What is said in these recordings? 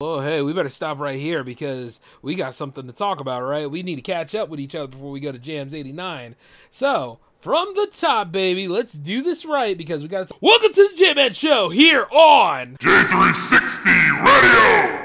Well, hey, we better stop right here because we got something to talk about, right? We need to catch up with each other before we go to Jams 89. So, from the top, baby, let's do this right because we got to... Welcome to the J-Man Show here on... J360 Radio!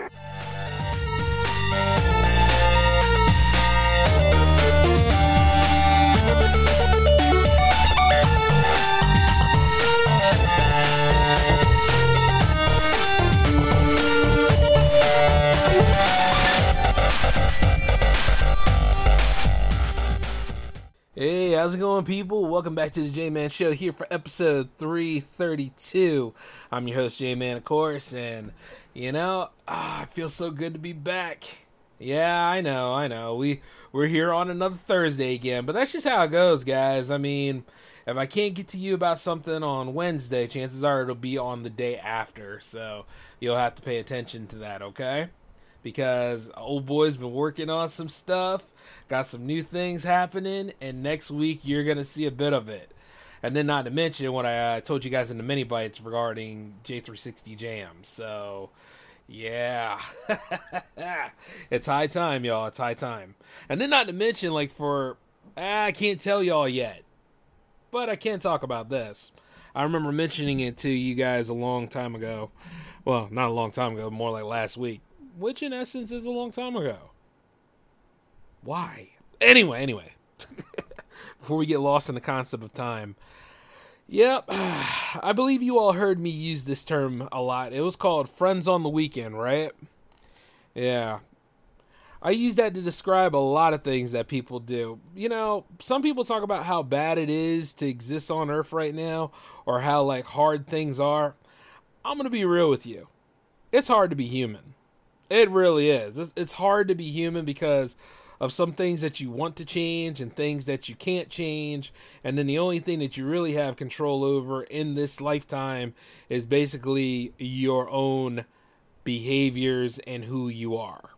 Hey, how's it going, people? Welcome back to the J-Man Show here for episode 332. I'm your host, J-Man, of course, and, it feels so good to be back. Yeah, I know. We're here on another Thursday again, but that's just how it goes, guys. I mean, if I can't get to you about something on Wednesday, chances are it'll be on the day after, so you'll have to pay attention to that, okay? Because old boy's been working on some stuff, got some new things happening, and next week you're going to see a bit of it. And then not to mention what I told you guys in the mini bites regarding J360 Jams. So, yeah. It's high time, y'all. It's high time. And then not to mention, I can't tell y'all yet, but I can talk about this. I remember mentioning it to you guys a long time ago. Well, not a long time ago, more like last week. Which, in essence, is a long time ago. Why? Anyway. Before we get lost in the concept of time. Yep. I believe you all heard me use this term a lot. It was called Friends on the Weekend, right? Yeah. I use that to describe a lot of things that people do. Some people talk about how bad it is to exist on Earth right now, or how, hard things are. I'm going to be real with you. It's hard to be human. It really is. It's hard to be human because of some things that you want to change and things that you can't change. And then the only thing that you really have control over in this lifetime is basically your own behaviors and who you are.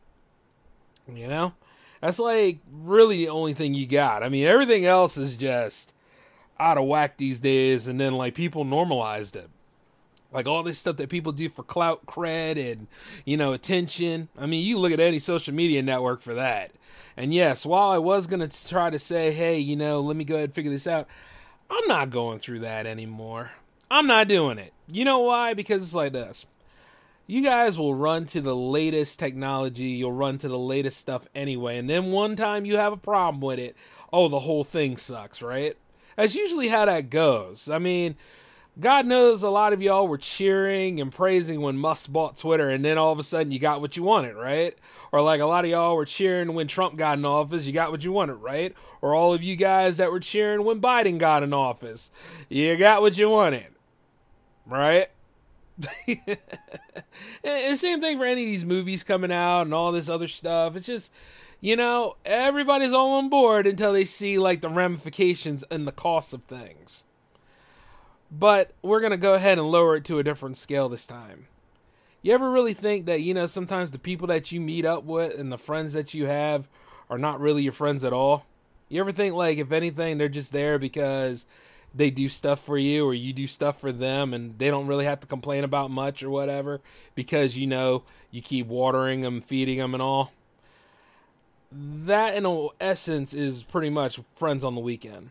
That's really the only thing you got. I mean, everything else is just out of whack these days. And then people normalized it. All this stuff that people do for clout, cred, and, attention. I mean, you look at any social media network for that. And yes, while I was going to try to say, hey, let me go ahead and figure this out, I'm not going through that anymore. I'm not doing it. You know why? Because it's like this. You guys will run to the latest technology. You'll run to the latest stuff anyway. And then one time you have a problem with it, the whole thing sucks, right? That's usually how that goes. I mean, God knows a lot of y'all were cheering and praising when Musk bought Twitter, and then all of a sudden you got what you wanted, right? Or a lot of y'all were cheering when Trump got in office, you got what you wanted, right? Or all of you guys that were cheering when Biden got in office, you got what you wanted, right? And same thing for any of these movies coming out and all this other stuff. It's just, everybody's all on board until they see the ramifications and the cost of things. But we're going to go ahead and lower it to a different scale this time. You ever really think that, sometimes the people that you meet up with and the friends that you have are not really your friends at all? You ever think, if anything, they're just there because they do stuff for you or you do stuff for them and they don't really have to complain about much or whatever because, you keep watering them, feeding them and all? That, in essence, is pretty much friends on the weekend.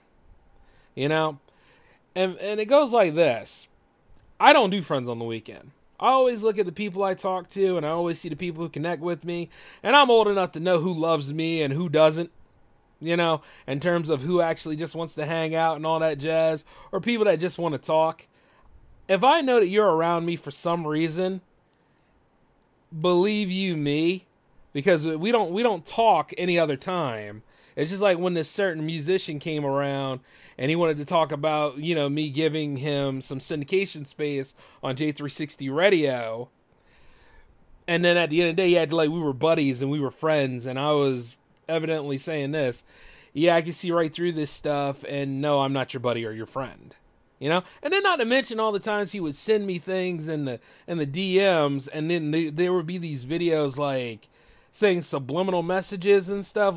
And it goes like this. I don't do friends on the weekend. I always look at the people I talk to, and I always see the people who connect with me. And I'm old enough to know who loves me and who doesn't, in terms of who actually just wants to hang out and all that jazz, or people that just want to talk. If I know that you're around me for some reason, believe you me, because we don't talk any other time. It's just like when this certain musician came around and he wanted to talk about, me giving him some syndication space on J360 Radio. And then at the end of the day, he had to, we were buddies and we were friends. And I was evidently saying this. Yeah, I can see right through this stuff. And no, I'm not your buddy or your friend. And then not to mention all the times he would send me things in the DMs. And then there would be these videos saying subliminal messages and stuff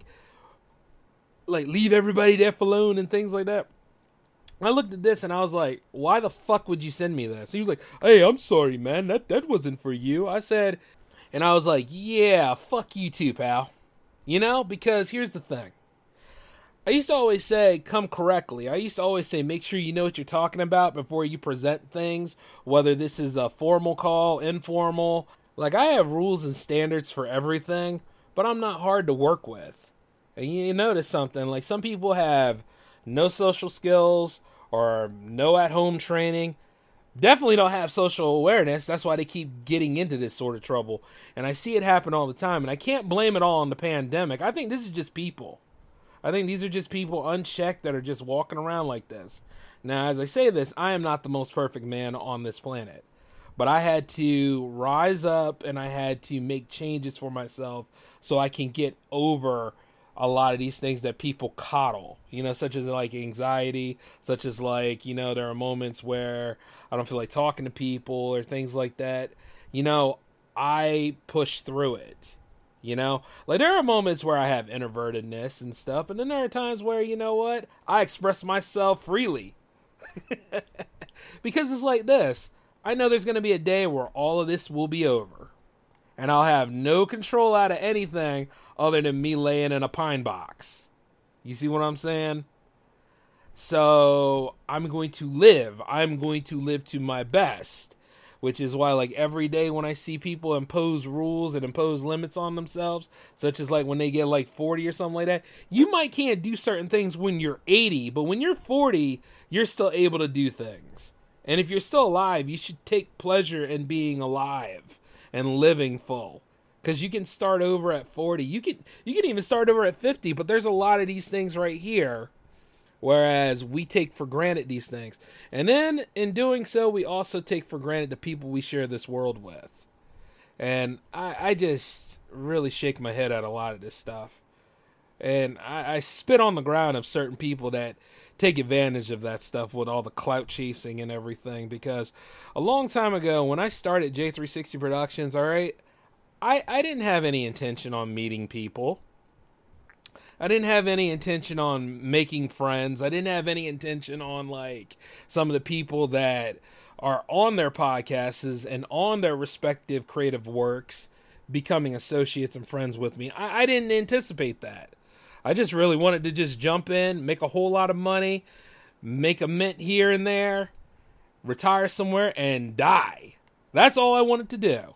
leave everybody deaf alone and things like that. I looked at this and I was like, why the fuck would you send me this? He was like, hey, I'm sorry, man. That wasn't for you. I said, And I was like, yeah, fuck you too, pal. You know, because here's the thing. I used to always say, come correctly. I used to always say, make sure you know what you're talking about before you present things, whether this is a formal call, informal. Like, I have rules and standards for everything, but I'm not hard to work with. And you notice something, like some people have no social skills or no at-home training. Definitely don't have social awareness. That's why they keep getting into this sort of trouble. And I see it happen all the time. And I can't blame it all on the pandemic. I think this is just people. I think these are just people unchecked that are just walking around like this. Now, as I say this, I am not the most perfect man on this planet. But I had to rise up and I had to make changes for myself so I can get over a lot of these things that people coddle, you know, such as like anxiety, such as like, you know, there are moments where I don't feel like talking to people or things like that. You know, I push through it, you know, like there are moments where I have introvertedness and stuff. And then there are times where, you know what, I express myself freely because it's like this. I know there's going to be a day where all of this will be over and I'll have no control out of anything other than me laying in a pine box. You see what I'm saying? So I'm going to live. I'm going to live to my best, which is why like every day when I see people impose rules and impose limits on themselves, such as like when they get like 40 or something like that, you can't do certain things when you're 80, but when you're 40, you're still able to do things. And if you're still alive, you should take pleasure in being alive and living full. Because you can start over at 40. You can even start over at 50. But there's a lot of these things right here. Whereas we take for granted these things. And then in doing so, we also take for granted the people we share this world with. And I just really shake my head at a lot of this stuff. And I spit on the ground of certain people that take advantage of that stuff with all the clout chasing and everything. Because a long time ago, when I started J360 Productions, all right, I didn't have any intention on meeting people. I didn't have any intention on making friends. I didn't have any intention on, like, some of the people that are on their podcasts and on their respective creative works becoming associates and friends with me. I didn't anticipate that. I just really wanted to just jump in, make a whole lot of money, make a mint here and there, retire somewhere, and die. That's all I wanted to do.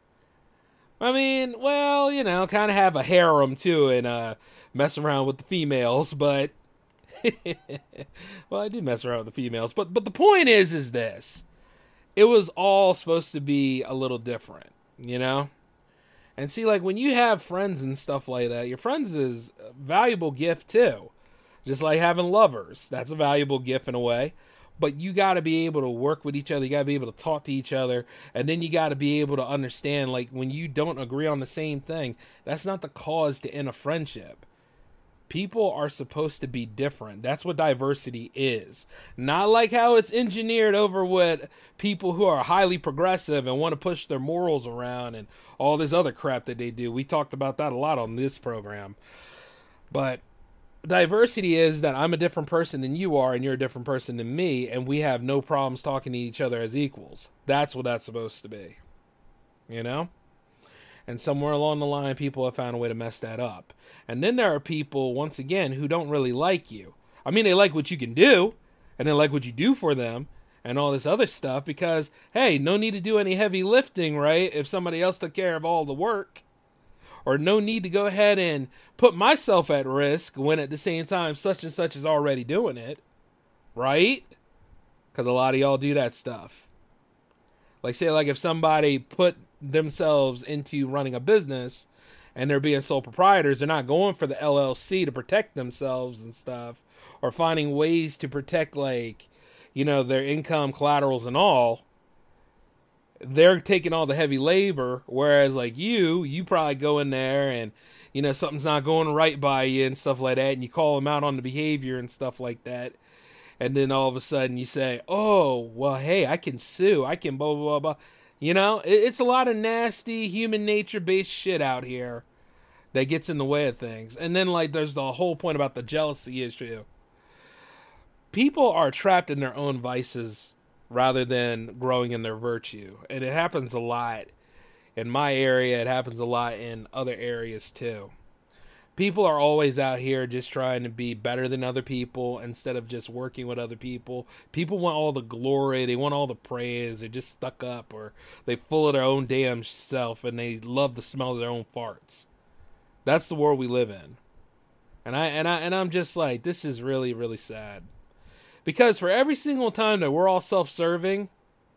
I mean, well, you know, kind of have a harem too and mess around with the females, but well, I do mess around with the females, but the point is this. It was all supposed to be a little different, you know? And see, like, when you have friends and stuff like that, your friends is a valuable gift too. Just like having lovers. That's a valuable gift in a way. But you got to be able to work with each other. You got to be able to talk to each other. And then you got to be able to understand, like, when you don't agree on the same thing, that's not the cause to end a friendship. People are supposed to be different. That's what diversity is. Not like how it's engineered over with people who are highly progressive and want to push their morals around and all this other crap that they do. We talked about that a lot on this program. But diversity is that I'm a different person than you are and you're a different person than me, and we have no problems talking to each other as equals. That's what that's supposed to be. You know? And somewhere along the line, people have found a way to mess that up. And then there are people, once again, who don't really like you. I mean, they like what you can do, and they like what you do for them, and all this other stuff, because, hey, no need to do any heavy lifting, right, if somebody else took care of all the work. Or no need to go ahead and put myself at risk when at the same time such and such is already doing it. Right? Because a lot of y'all do that stuff. Like, say, like, if somebody put themselves into running a business and they're being sole proprietors, they're not going for the LLC to protect themselves and stuff, or finding ways to protect, like, you know, their income, collaterals, and all. They're taking all the heavy labor, whereas, like, you probably go in there and, you know, something's not going right by you and stuff like that, and you call them out on the behavior and stuff like that, and then all of a sudden you say, oh, well, hey, I can sue, I can blah, blah, blah, blah. You know, it's a lot of nasty human nature-based shit out here that gets in the way of things. And then, like, there's the whole point about the jealousy issue. People are trapped in their own vices rather than growing in their virtue. And it happens a lot in my area. It happens a lot in other areas too. People are always out here just trying to be better than other people instead of just working with other people. People want all the glory. They want all the praise. They're just stuck up, or they full of their own damn self, and they love the smell of their own farts. That's the world we live in. And I'm just like, this is really, really sad. Because for every single time that we're all self-serving,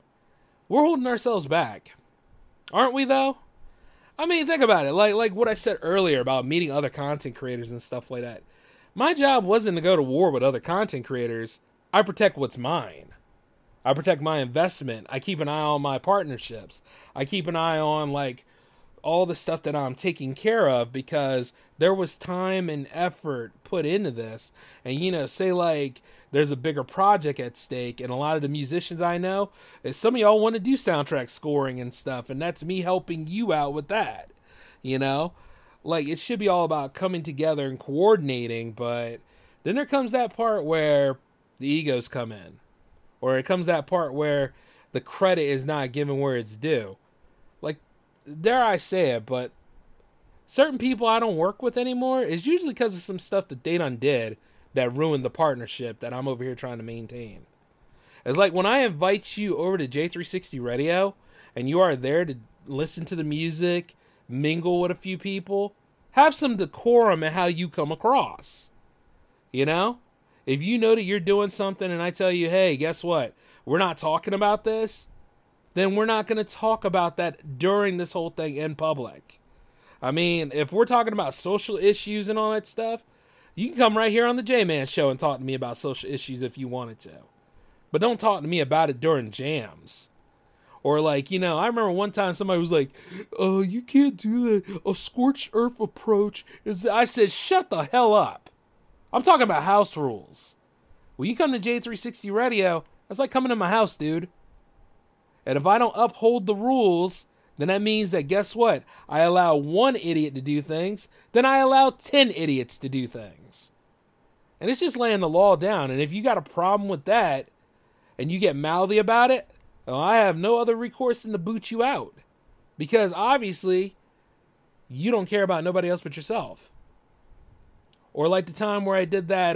we're holding ourselves back. Aren't we, though? I mean, think about it. Like what I said earlier about meeting other content creators and stuff like that. My job wasn't to go to war with other content creators. I protect what's mine. I protect my investment. I keep an eye on my partnerships. I keep an eye on, like, all the stuff that I'm taking care of, because there was time and effort put into this. And, you know, say, like, there's a bigger project at stake, and a lot of the musicians I know, some of y'all want to do soundtrack scoring and stuff, and that's me helping you out with that, you know? Like, it should be all about coming together and coordinating, but then there comes that part where the egos come in, or it comes that part where the credit is not given where it's due. Like, dare I say it, but certain people I don't work with anymore is usually because of some stuff that they done did that ruined the partnership that I'm over here trying to maintain. It's like when I invite you over to J360 Radio and you are there to listen to the music, mingle with a few people, have some decorum in how you come across. You know? If you know that you're doing something and I tell you, hey, guess what? We're not talking about this, then we're not going to talk about that during this whole thing in public. I mean, if we're talking about social issues and all that stuff, you can come right here on the J-Man Show and talk to me about social issues if you wanted to. But don't talk to me about it during jams. Or like, you know, I remember one time somebody was like, oh, you can't do that. A scorched earth approach. I said, shut the hell up. I'm talking about house rules. When you come to J360 Radio, that's like coming to my house, dude. And if I don't uphold the rules, then that means that, guess what? I allow one idiot to do things, then I allow 10 idiots to do things. And it's just laying the law down. And if you got a problem with that, and you get mouthy about it, well, I have no other recourse than to boot you out. Because obviously, you don't care about nobody else but yourself. Or like the time where I did that,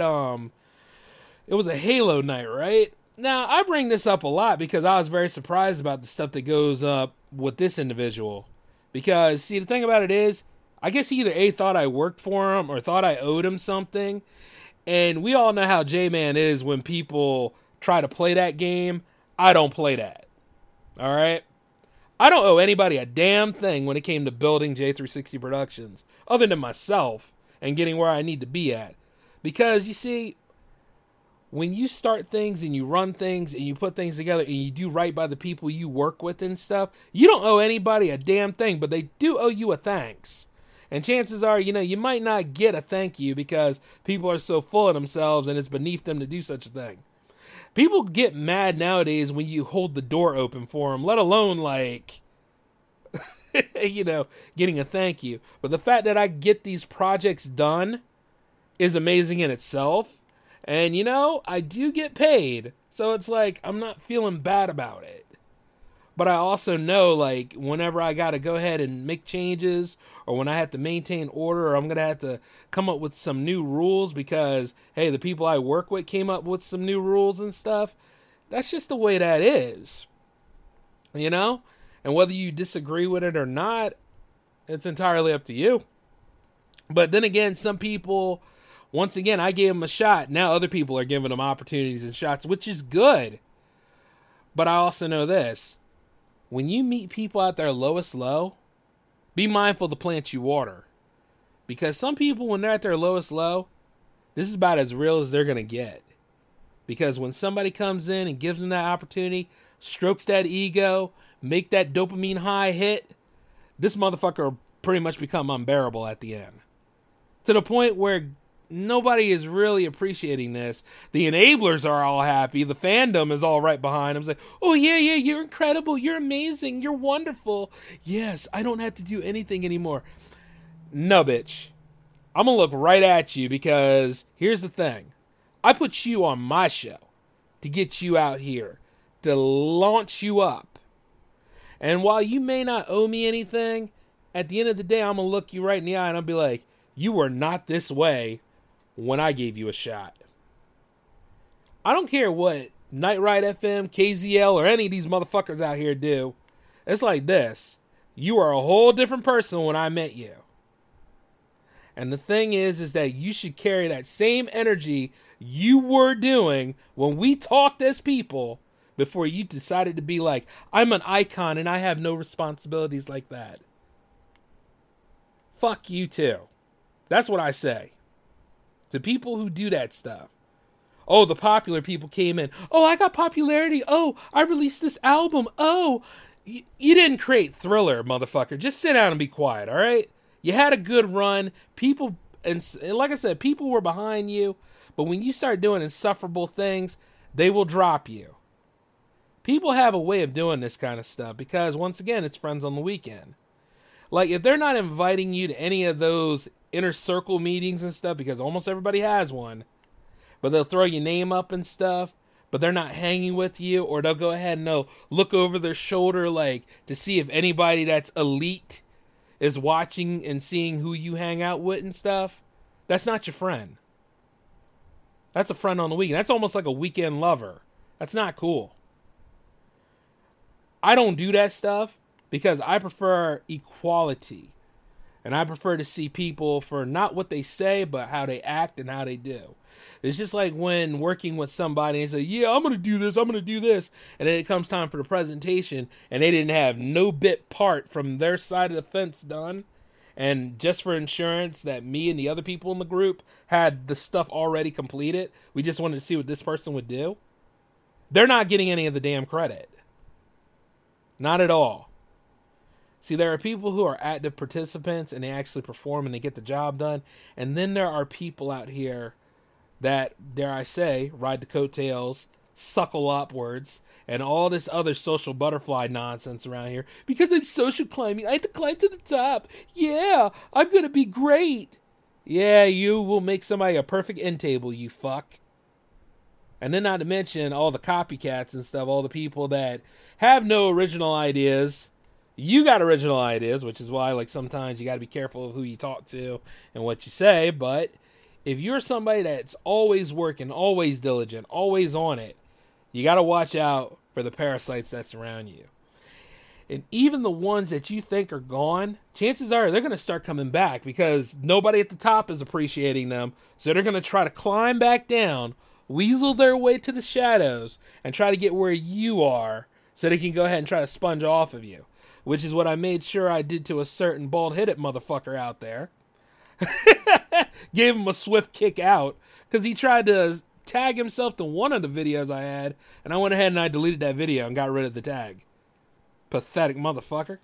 it was a Halo night, right? Now, I bring this up a lot because I was very surprised about the stuff that goes up with this individual. Because, see, the thing about it is, I guess he either A, thought I worked for him or thought I owed him something. And we all know how J-Man is when people try to play that game. I don't play that. All right? I don't owe anybody a damn thing when it came to building J360 Productions, other than myself and getting where I need to be at. Because, you see, when you start things and you run things and you put things together and you do right by the people you work with and stuff, you don't owe anybody a damn thing, but they do owe you a thanks. And chances are, you know, you might not get a thank you because people are so full of themselves and it's beneath them to do such a thing. People get mad nowadays when you hold the door open for them, let alone, like, you know, getting a thank you. But the fact that I get these projects done is amazing in itself. And, you know, I do get paid. So it's like, I'm not feeling bad about it. But I also know, like, whenever I got to go ahead and make changes, or when I have to maintain order, or I'm going to have to come up with some new rules because, hey, the people I work with came up with some new rules and stuff. That's just the way that is. You know? And whether you disagree with it or not, it's entirely up to you. But then again, some people, once again, I gave them a shot. Now other people are giving them opportunities and shots, which is good. But I also know this. When you meet people at their lowest low, be mindful of the plants you water. Because some people, when they're at their lowest low, this is about as real as they're going to get. Because when somebody comes in and gives them that opportunity, strokes that ego, make that dopamine high hit, this motherfucker will pretty much become unbearable at the end. To the point where nobody is really appreciating this. The enablers are all happy. The fandom is all right behind them. It's like, oh, yeah, you're incredible. You're amazing. You're wonderful. Yes, I don't have to do anything anymore. No, bitch. I'm going to look right at you because here's the thing. I put you on my show to get you out here, to launch you up. And while you may not owe me anything, at the end of the day, I'm going to look you right in the eye and I'll be like, you were not this way when I gave you a shot. I don't care what Night Ride FM, KZL, or any of these motherfuckers out here do. It's like this. You are a whole different person when I met you. And the thing is that you should carry that same energy you were doing when we talked as people before you decided to be like, I'm an icon and I have no responsibilities like that. Fuck you too. That's what I say. To people who do that stuff. Oh, the popular people came in. Oh, I got popularity. Oh, I released this album. Oh, you didn't create Thriller, motherfucker. Just sit down and be quiet, all right? You had a good run. People, and like I said, people were behind you. But when you start doing insufferable things, they will drop you. People have a way of doing this kind of stuff because, once again, it's friends on the weekend. Like, if they're not inviting you to any of those inner circle meetings and stuff, because almost everybody has one, but they'll throw your name up and stuff, but they're not hanging with you, or they'll go ahead and look over their shoulder, like, to see if anybody that's elite is watching and seeing who you hang out with and stuff. That's not your friend. That's a friend on the weekend. That's almost like a weekend lover. That's not cool. I don't do that stuff because I prefer equality. And I prefer to see people for not what they say, but how they act and how they do. It's just like when working with somebody and they say, yeah, I'm going to do this, I'm going to do this. And then it comes time for the presentation and they didn't have no bit part from their side of the fence done. And just for insurance that me and the other people in the group had the stuff already completed, we just wanted to see what this person would do. They're not getting any of the damn credit. Not at all. See, there are people who are active participants and they actually perform and they get the job done. And then there are people out here that, dare I say, ride the coattails, suckle upwards, and all this other social butterfly nonsense around here. Because I'm social climbing, I have to climb to the top. Yeah, I'm going to be great. Yeah, you will make somebody a perfect end table, you fuck. And then not to mention all the copycats and stuff, all the people that have no original ideas. You got original ideas, which is why, like, sometimes you got to be careful of who you talk to and what you say. But if you're somebody that's always working, always diligent, always on it, you got to watch out for the parasites that surround you. And even the ones that you think are gone, chances are they're going to start coming back because nobody at the top is appreciating them. So they're going to try to climb back down, weasel their way to the shadows, and try to get where you are so they can go ahead and try to sponge off of you. Which is what I made sure I did to a certain bald-headed motherfucker out there. Gave him a swift kick out because he tried to tag himself to one of the videos I had, and I went ahead and I deleted that video and got rid of the tag. Pathetic motherfucker.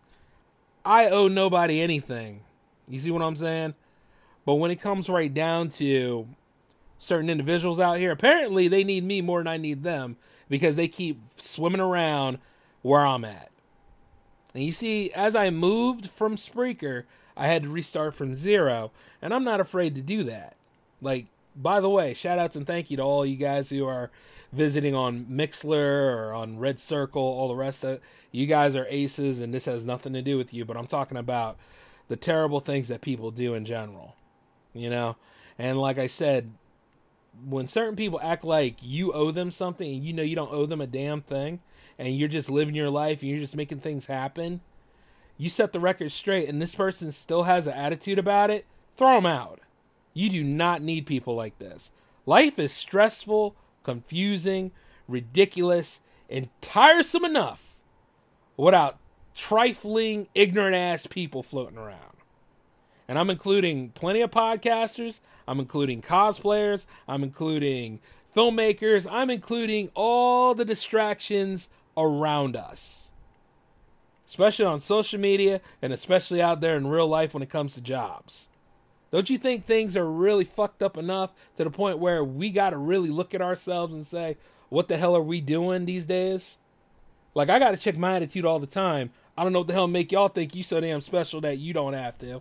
I owe nobody anything. You see what I'm saying? But when it comes right down to certain individuals out here, apparently they need me more than I need them because they keep swimming around where I'm at. And you see, as I moved from Spreaker, I had to restart from zero, and I'm not afraid to do that. Like, by the way, shout outs and thank you to all you guys who are visiting on Mixlr or on Red Circle, all the rest of it. You guys are aces, and this has nothing to do with you, but I'm talking about the terrible things that people do in general, you know? And like I said, when certain people act like you owe them something and you know you don't owe them a damn thing, and you're just living your life and you're just making things happen, you set the record straight and this person still has an attitude about it, throw them out. You do not need people like this. Life is stressful, confusing, ridiculous, and tiresome enough without trifling, ignorant-ass people floating around. And I'm including plenty of podcasters, I'm including cosplayers, I'm including filmmakers, I'm including all the distractions around us, especially on social media and especially out there in real life when it comes to jobs. Don't you think things are really fucked up enough to the point where we got to really look at ourselves and say, what the hell are we doing these days? Like, I got to check my attitude all the time. I don't know what the hell make y'all think you so damn special that you don't have to.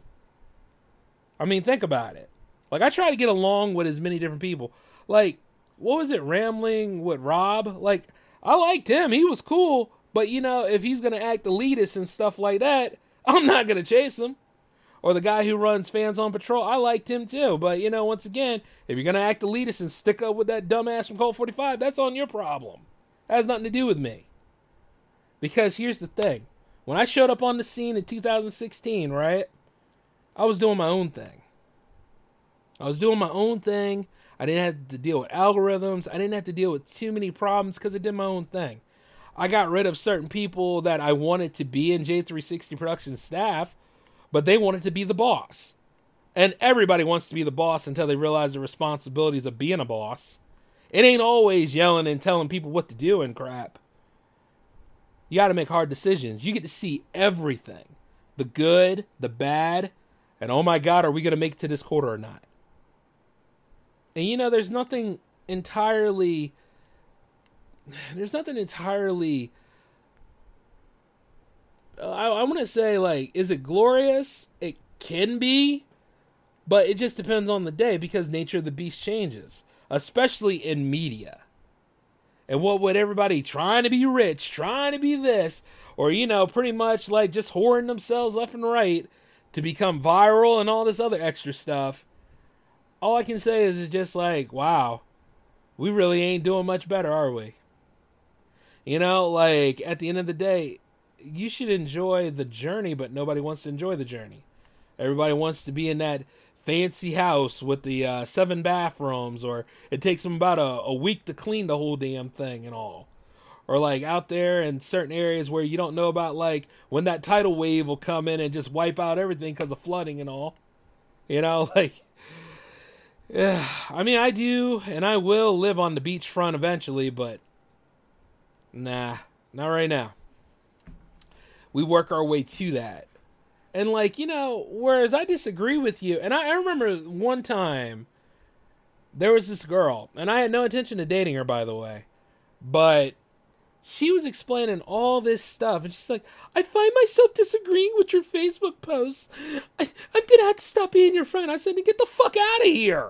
I mean, think about it. Like, I try to get along with as many different people. Like, what was it, Rambling with Rob? Like, I liked him. He was cool. But, if he's going to act elitist and stuff like that, I'm not going to chase him. Or the guy who runs Fans on Patrol, I liked him too. But, once again, if you're going to act elitist and stick up with that dumbass from Colt 45, that's on your problem. That has nothing to do with me. Because here's the thing. When I showed up on the scene in 2016, right, I was doing my own thing. I didn't have to deal with algorithms. I didn't have to deal with too many problems because I did my own thing. I got rid of certain people that I wanted to be in J360 production staff, but they wanted to be the boss. And everybody wants to be the boss until they realize the responsibilities of being a boss. It ain't always yelling and telling people what to do and crap. You got to make hard decisions. You get to see everything. The good, the bad, and oh my God, are we going to make it to this quarter or not? And there's nothing entirely... I want to say, is it glorious? It can be, but it just depends on the day because nature of the beast changes, especially in media. And what would everybody trying to be rich, trying to be this, or, pretty much just whoring themselves left and right to become viral and all this other extra stuff. All I can say is it's just wow, we really ain't doing much better, are we? At the end of the day, you should enjoy the journey, but nobody wants to enjoy the journey. Everybody wants to be in that fancy house with the 7 bathrooms, or it takes them about a week to clean the whole damn thing and all. Or out there in certain areas where you don't know about when that tidal wave will come in and just wipe out everything because of flooding and all. Yeah, I mean, I do, and I will live on the beachfront eventually, but nah, not right now. We work our way to that. And whereas I disagree with you, and I remember one time, there was this girl, and I had no intention of dating her, by the way, but she was explaining all this stuff, and she's like, I find myself disagreeing with your Facebook posts. I'm gonna have to stop being your friend. I said, get the fuck out of here.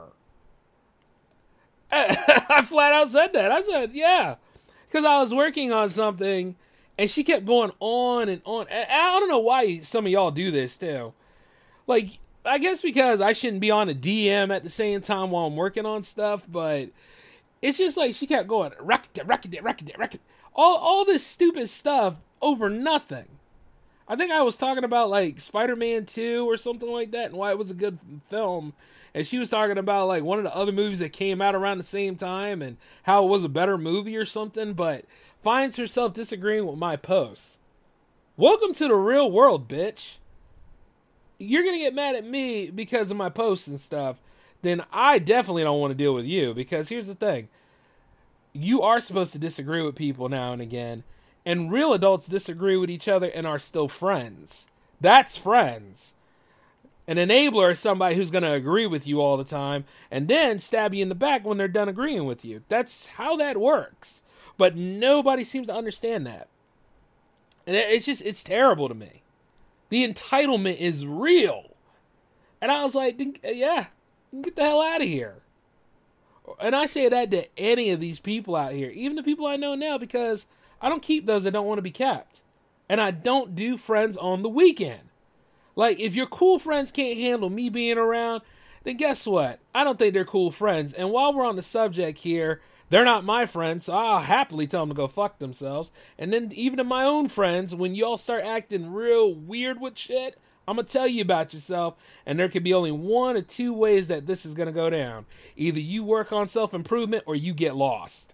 I flat out said that. I said, yeah, because I was working on something, and she kept going on and on. And I don't know why some of y'all do this, too. I guess because I shouldn't be on a DM at the same time while I'm working on stuff, but it's just she kept going, racket. All this stupid stuff over nothing. I think I was talking about, Spider-Man 2 or something like that, and why it was a good film. And she was talking about, one of the other movies that came out around the same time, and how it was a better movie or something, but finds herself disagreeing with my posts. Welcome to the real world, bitch. You're going to get mad at me because of my posts and stuff. Then I definitely don't want to deal with you. Because here's the thing. You are supposed to disagree with people now and again. And real adults disagree with each other and are still friends. That's friends. An enabler is somebody who's going to agree with you all the time. And then stab you in the back when they're done agreeing with you. That's how that works. But nobody seems to understand that. And it's terrible to me. The entitlement is real. And I was like, yeah, get the hell out of here. And I say that to any of these people out here, even the people I know now, because I don't keep those that don't want to be kept. And I don't do friends on the weekend. If your cool friends can't handle me being around, then guess what? I don't think they're cool friends. And while we're on the subject here, they're not my friends, so I'll happily tell them to go fuck themselves. And then even to my own friends, when y'all start acting real weird with shit, I'm going to tell you about yourself, and there could be only one or two ways that this is going to go down. Either you work on self-improvement or you get lost.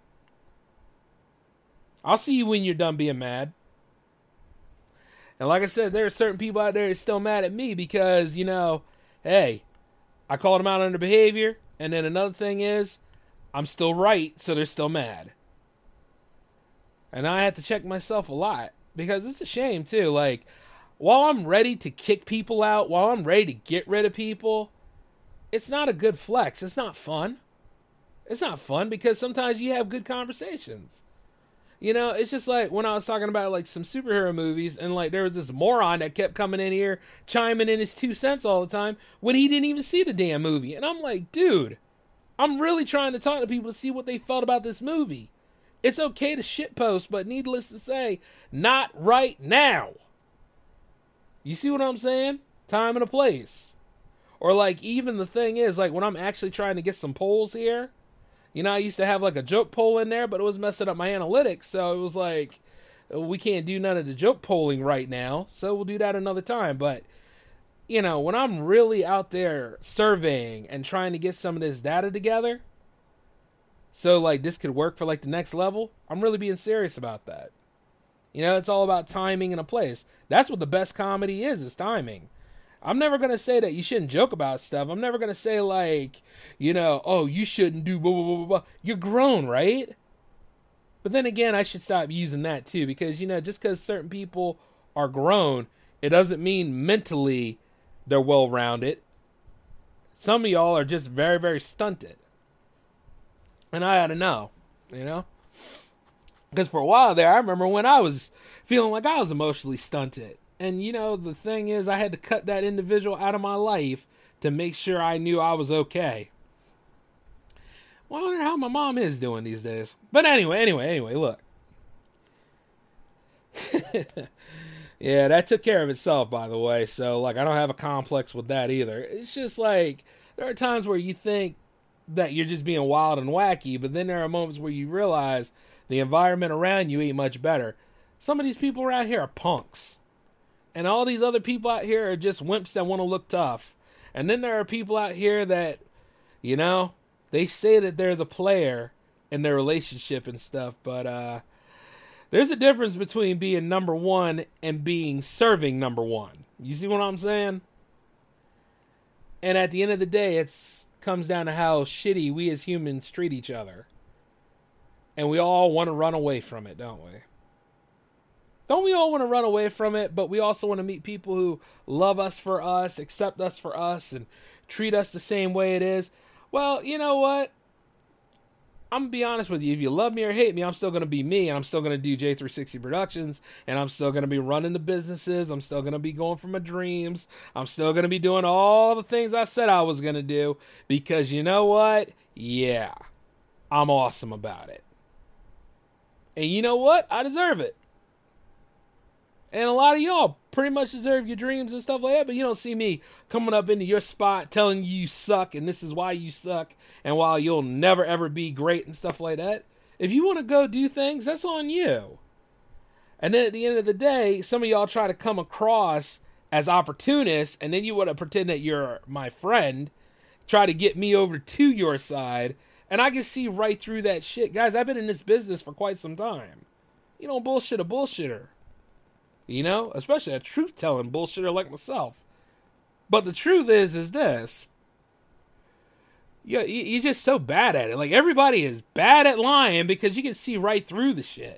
I'll see you when you're done being mad. And like I said, there are certain people out there that are still mad at me because, hey, I called them out on their behavior, and then another thing is, I'm still right, so they're still mad. And I have to check myself a lot, because it's a shame, too. While I'm ready to kick people out, while I'm ready to get rid of people, it's not a good flex. It's not fun. It's not fun, because sometimes you have good conversations. It's just when I was talking about, some superhero movies, and, there was this moron that kept coming in here, chiming in his 2 cents all the time, when he didn't even see the damn movie. And I'm like, dude, I'm really trying to talk to people to see what they felt about this movie. It's okay to shitpost, but needless to say, not right now. You see what I'm saying? Time and a place. Or like, even the thing is, like, when I'm actually trying to get some polls here, you know, I used to have like a joke poll in there, but it was messing up my analytics. So it was like, we can't do none of the joke polling right now. So we'll do that another time. But, you know, when I'm really out there surveying and trying to get some of this data together, so like this could work for like the next level, I'm really being serious about that. You know, it's all about timing and a place. That's what the best comedy is timing. I'm never going to say that you shouldn't joke about stuff. I'm never going to say like, you know, oh, you shouldn't do blah, blah, blah, blah. You're grown, right? But then again, I should stop using that too, because, you know, just because certain people are grown, it doesn't mean mentally they're well-rounded. Some of y'all are just very, very stunted. And I ought to know, you know? Because for a while there, I remember when I was feeling like I was emotionally stunted. And, you know, the thing is, I had to cut that individual out of my life to make sure I knew I was okay. Well, I wonder how my mom is doing these days. But anyway, look. Yeah, that took care of itself, by the way. So, like, I don't have a complex with that either. It's just like, there are times where you think that you're just being wild and wacky, but then there are moments where you realize the environment around you ain't much better. Some of these people around here are punks. And all these other people out here are just wimps that want to look tough. And then there are people out here that, you know, they say that they're the player in their relationship and stuff. But there's a difference between being number one and being serving number one. You see what I'm saying? And at the end of the day, it comes down to how shitty we as humans treat each other. And we all want to run away from it, don't we? Don't we all want to run away from it, but we also want to meet people who love us for us, accept us for us, and treat us the same way it is? Well, you know what? I'm going to be honest with you. If you love me or hate me, I'm still going to be me, and I'm still going to do J360 Productions, and I'm still going to be running the businesses. I'm still going to be going for my dreams. I'm still going to be doing all the things I said I was going to do, because you know what? Yeah, I'm awesome about it. And you know what? I deserve it. And a lot of y'all pretty much deserve your dreams and stuff like that, but you don't see me coming up into your spot telling you suck and this is why you suck and why you'll never ever be great and stuff like that. If you want to go do things, that's on you. And then at the end of the day, some of y'all try to come across as opportunists, and then you want to pretend that you're my friend, try to get me over to your side, and I can see right through that shit. Guys, I've been in this business for quite some time. You don't bullshit a bullshitter. You know, especially a truth-telling bullshitter like myself. But the truth is this. You're just so bad at it. Like, everybody is bad at lying because you can see right through the shit.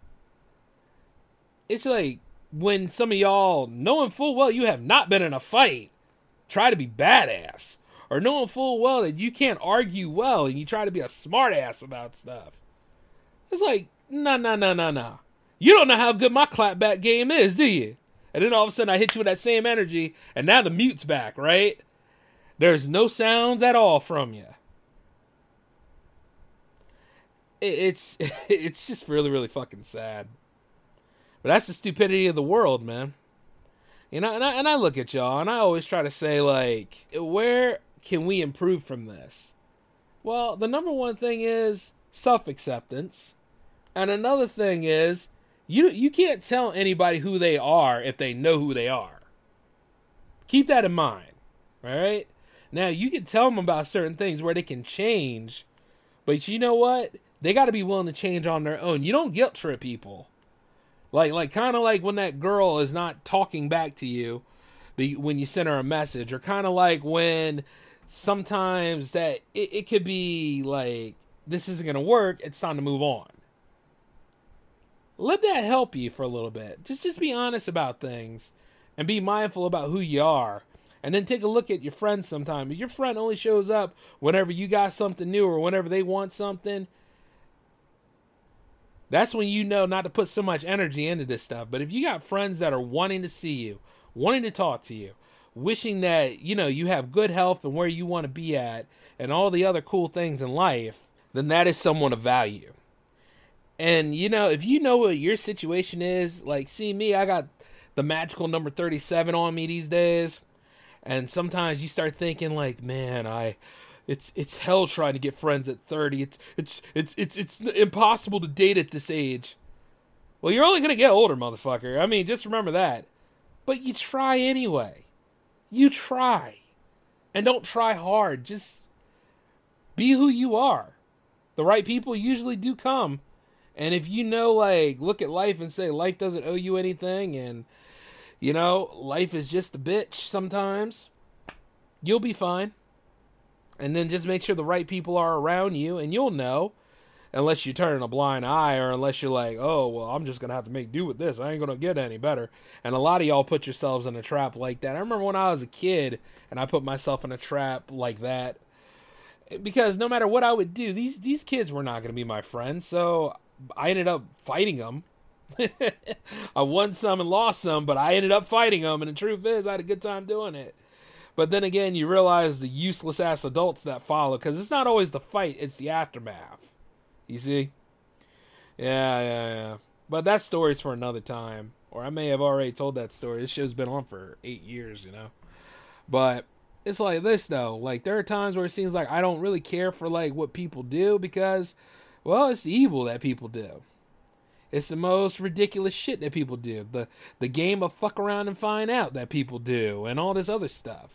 It's like when some of y'all, knowing full well you have not been in a fight, try to be badass. Or knowing full well that you can't argue well and you try to be a smartass about stuff. It's like, no. You don't know how good my clapback game is, do you? And then all of a sudden I hit you with that same energy, and now the mute's back, right? There's no sounds at all from you. It's just really, really fucking sad. But that's the stupidity of the world, man. You know, and I look at y'all, and I always try to say, like, where can we improve from this? Well, the number one thing is self-acceptance. And another thing is, you can't tell anybody who they are if they know who they are. Keep that in mind, all right? Now, you can tell them about certain things where they can change, but you know what? They got to be willing to change on their own. You don't guilt trip people. Like kind of like when that girl is not talking back to you when you send her a message, or kind of like when sometimes that it could be like, this isn't going to work, it's time to move on. Let that help you for a little bit. Just be honest about things and be mindful about who you are. And then take a look at your friends sometime. If your friend only shows up whenever you got something new or whenever they want something, that's when you know not to put so much energy into this stuff. But if you got friends that are wanting to see you, wanting to talk to you, wishing that, you know, you have good health and where you want to be at and all the other cool things in life, then that is someone of value. And, if you know what your situation is, like, see me, I got the magical number 37 on me these days. And sometimes you start thinking, like, man, it's hell trying to get friends at 30. It's impossible to date at this age. Well, you're only going to get older, motherfucker. I mean, just remember that. But you try anyway. You try. And don't try hard. Just be who you are. The right people usually do come. And if look at life and say life doesn't owe you anything and, life is just a bitch sometimes, you'll be fine. And then just make sure the right people are around you and you'll know. Unless you turn a blind eye or unless you're like, oh, well, I'm just going to have to make do with this. I ain't going to get any better. And a lot of y'all put yourselves in a trap like that. I remember when I was a kid and I put myself in a trap like that. Because no matter what I would do, these kids were not going to be my friends. So I ended up fighting them. I won some and lost some, but I ended up fighting them. And the truth is, I had a good time doing it. But then again, you realize the useless-ass adults that follow. Because it's not always the fight, it's the aftermath. You see? Yeah. But that story's for another time. Or I may have already told that story. This show's been on for 8 years, But it's like this, though. Like, there are times where it seems like I don't really care for, like, what people do because, well, it's the evil that people do. It's the most ridiculous shit that people do. The game of fuck around and find out that people do. And all this other stuff.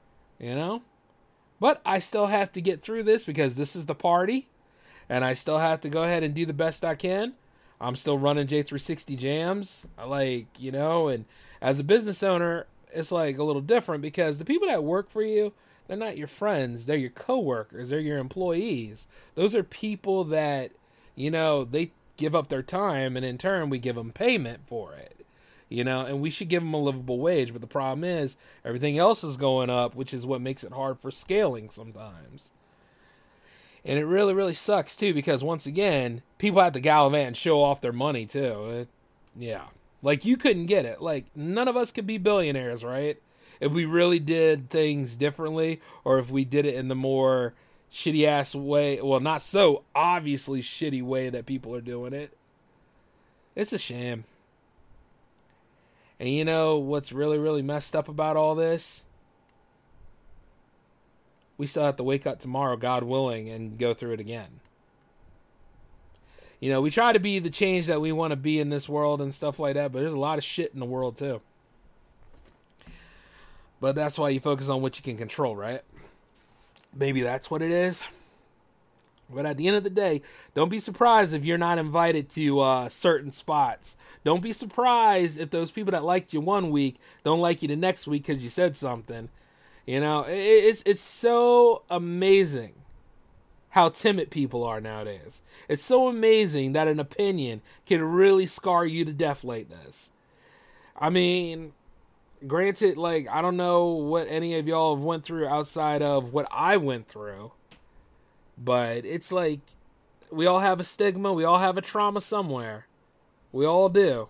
But I still have to get through this because this is the party. And I still have to go ahead and do the best I can. I'm still running J360 jams. And as a business owner, it's like a little different because the people that work for you, they're not your friends. They're your coworkers. They're your employees. Those are people that, they give up their time and in turn we give them payment for it. And we should give them a livable wage. But the problem is everything else is going up, which is what makes it hard for scaling sometimes. And it really, really sucks, too, because, once again, people have to gallivant and show off their money, too. Yeah. Like, you couldn't get it. Like, none of us could be billionaires, right? If we really did things differently, or if we did it in the more shitty-ass way, well, not so obviously shitty way that people are doing it. It's a shame. And what's really, really messed up about all this? We still have to wake up tomorrow, God willing, and go through it again. We try to be the change that we want to be in this world and stuff like that, but there's a lot of shit in the world, too. But that's why you focus on what you can control, right? Maybe that's what it is. But at the end of the day, don't be surprised if you're not invited to certain spots. Don't be surprised if those people that liked you one week don't like you the next week because you said something. It's so amazing how timid people are nowadays. It's so amazing that an opinion can really scar you to death like this. I mean, granted, like, I don't know what any of y'all have went through outside of what I went through, but it's like we all have a stigma, we all have a trauma somewhere. We all do.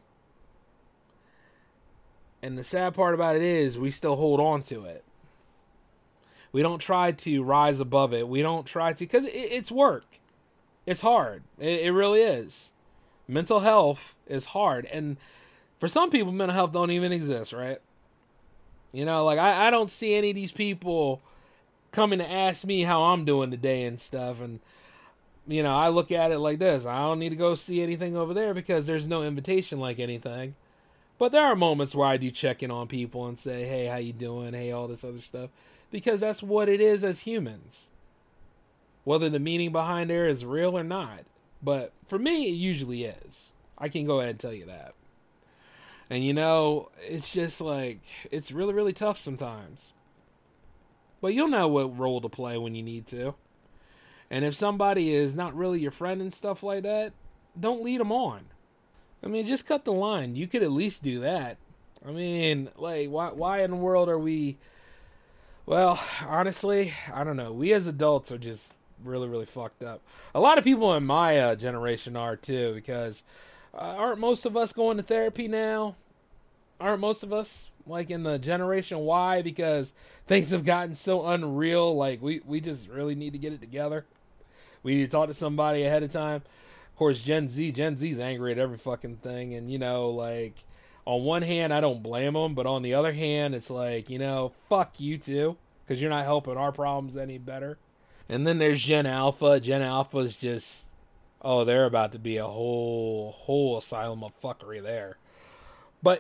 And the sad part about it is we still hold on to it. We don't try to rise above it. We don't try to, because it's work. It's hard. It really is. Mental health is hard. And for some people, mental health don't even exist, right? Like I don't see any of these people coming to ask me how I'm doing today and stuff. And, I look at it like this. I don't need to go see anything over there because there's no invitation like anything. But there are moments where I do check in on people and say, hey, how you doing? Hey, all this other stuff. Because that's what it is as humans. Whether the meaning behind there is real or not. But for me, it usually is. I can go ahead and tell you that. And it's just like, it's really, really tough sometimes. But you'll know what role to play when you need to. And if somebody is not really your friend and stuff like that, don't lead them on. I mean, just cut the line. You could at least do that. I mean, like, why in the world are we... Well, honestly, I don't know. We as adults are just really, really fucked up. A lot of people in my generation are too, because aren't most of us going to therapy now? Aren't most of us like in the generation Y because things have gotten so unreal? Like we just really need to get it together. We need to talk to somebody ahead of time. Of course, Gen Z's angry at every fucking thing, and like, on one hand, I don't blame them, but on the other hand, it's like, fuck you too, because you're not helping our problems any better. And then there's Gen Alpha. Gen Alpha's just, oh, they're about to be a whole asylum of fuckery there. But,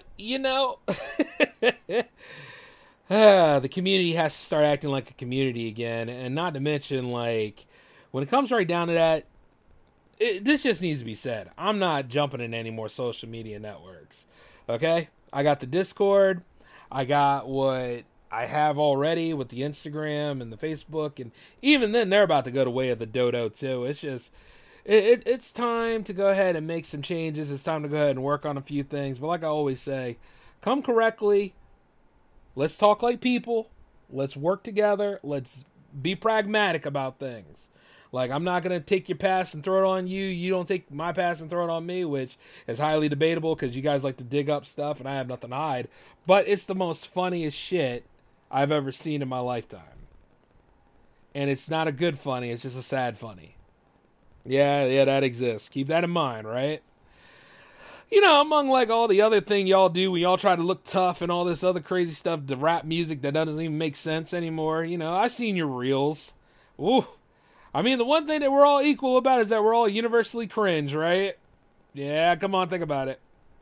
the community has to start acting like a community again. And not to mention, like, when it comes right down to that, this just needs to be said. I'm not jumping in any more social media networks. Okay? I got the Discord. I got what I have already with the Instagram and the Facebook. And even then, they're about to go the way of the dodo, too. It's just, it's time to go ahead and make some changes. It's time to go ahead and work on a few things. But like I always say, come correctly. Let's talk like people. Let's work together. Let's be pragmatic about things. Like, I'm not going to take your past and throw it on you. You don't take my past and throw it on me, which is highly debatable because you guys like to dig up stuff and I have nothing to hide. But it's the most funniest shit I've ever seen in my lifetime. And it's not a good funny. It's just a sad funny. Yeah, that exists. Keep that in mind, right? Among like all the other thing y'all do when y'all try to look tough and all this other crazy stuff, the rap music that doesn't even make sense anymore. I seen your reels. Ooh. I mean, the one thing that we're all equal about is that we're all universally cringe, right? Yeah, come on, think about it.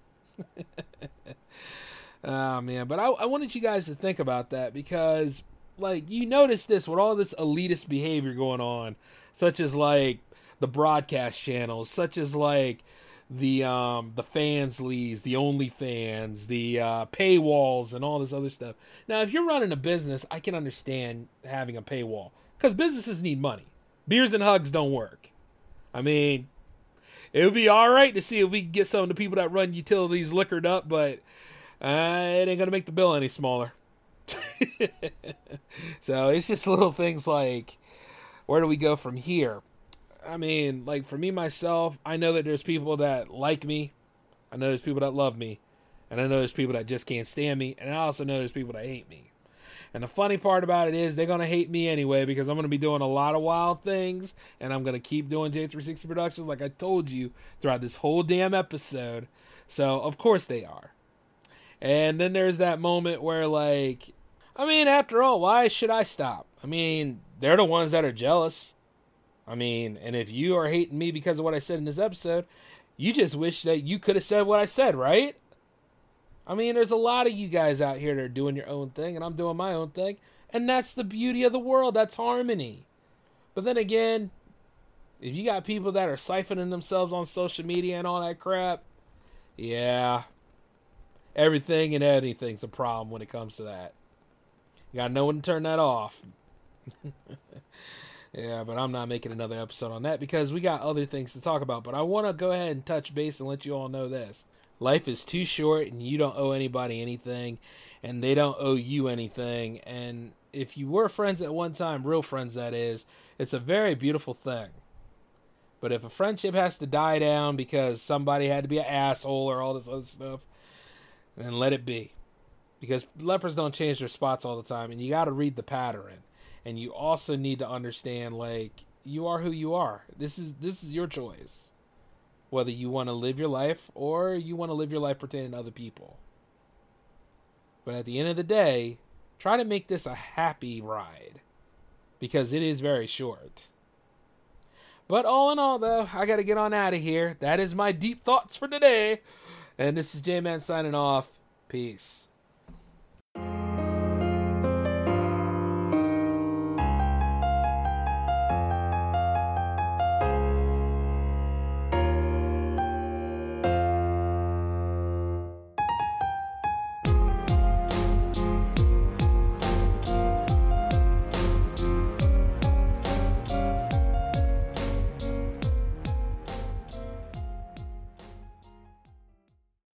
Oh, man. But I wanted you guys to think about that because, like, you notice this with all this elitist behavior going on, such as, like, the broadcast channels, such as, like, the Fansleys, the OnlyFans, the paywalls, and all this other stuff. Now, if you're running a business, I can understand having a paywall because businesses need money. Beers and hugs don't work. I mean, it would be all right to see if we can get some of the people that run utilities liquored up, but it ain't going to make the bill any smaller. So it's just little things like, where do we go from here? I mean, like, for me, myself, I know that there's people that like me. I know there's people that love me. And I know there's people that just can't stand me. And I also know there's people that hate me. And the funny part about it is they're going to hate me anyway because I'm going to be doing a lot of wild things. And I'm going to keep doing J360 Productions like I told you throughout this whole damn episode. So, of course they are. And then there's that moment where, like, I mean, after all, why should I stop? I mean, they're the ones that are jealous. I mean, and if you are hating me because of what I said in this episode, you just wish that you could have said what I said, right? I mean, there's a lot of you guys out here that are doing your own thing, and I'm doing my own thing, and that's the beauty of the world. That's harmony. But then again, if you got people that are siphoning themselves on social media and all that crap, yeah, everything and anything's a problem when it comes to that. You gotta know when to turn that off. Yeah, but I'm not making another episode on that because we got other things to talk about. But I want to go ahead and touch base and let you all know this. Life is too short and you don't owe anybody anything and they don't owe you anything. And if you were friends at one time, real friends that is, it's a very beautiful thing. But if a friendship has to die down because somebody had to be an asshole or all this other stuff, then let it be. Because lepers don't change their spots all the time and you got to read the pattern. And you also need to understand, like, you are who you are. This is your choice. Whether you want to live your life or you want to live your life pertaining to other people. But at the end of the day, try to make this a happy ride. Because it is very short. But all in all, though, I got to get on out of here. That is my deep thoughts for today. And this is J-Man signing off. Peace.